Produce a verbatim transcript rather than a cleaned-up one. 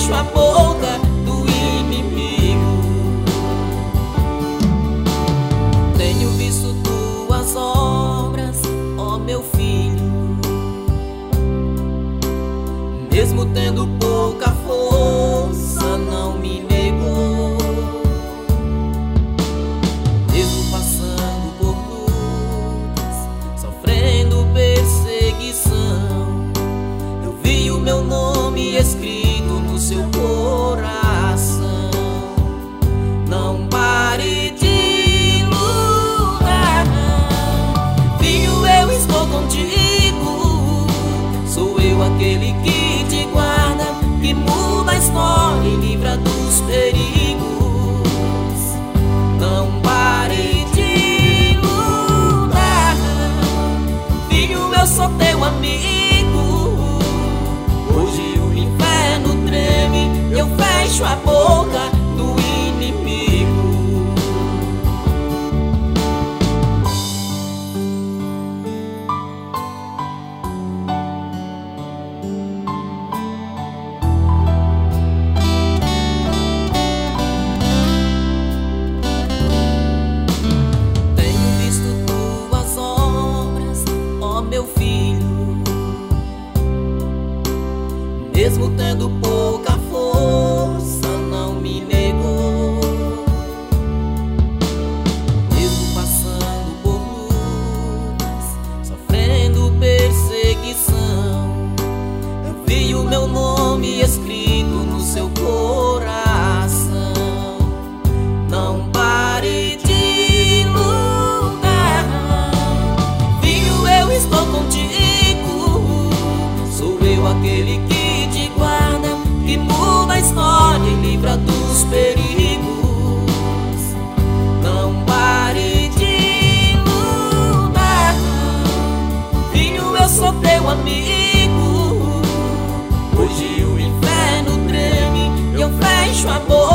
fecho a boca do inimigo. Tenho visto tuas obras, ó meu filho, mesmo tendo pouca força, não me negou. Mesmo passando por lutas, sofrendo perseguição, eu vi o meu nome escrito no seu coração. Não pare de lutar, filho, eu estou contigo. Sou eu aquele que te guarda, que muda a história e livra dos perigos. Não pare de lutar, filho, eu sou teu amigo. Hoje o inferno treme, eu fecho a boca do inimigo. Meu filho, mesmo tendo pouca força, não me negou. Mesmo passando por lutas, sofrendo perseguição, eu vi o meu nome escrito no seu coração. Não pare de lutar, filho, eu estou contigo. Sou eu aquele que te guarda, que muda a história e livra dos perigos. Não pare de lutar, filho, eu sou teu amigo. Hoje o inferno treme, eu fecho a boca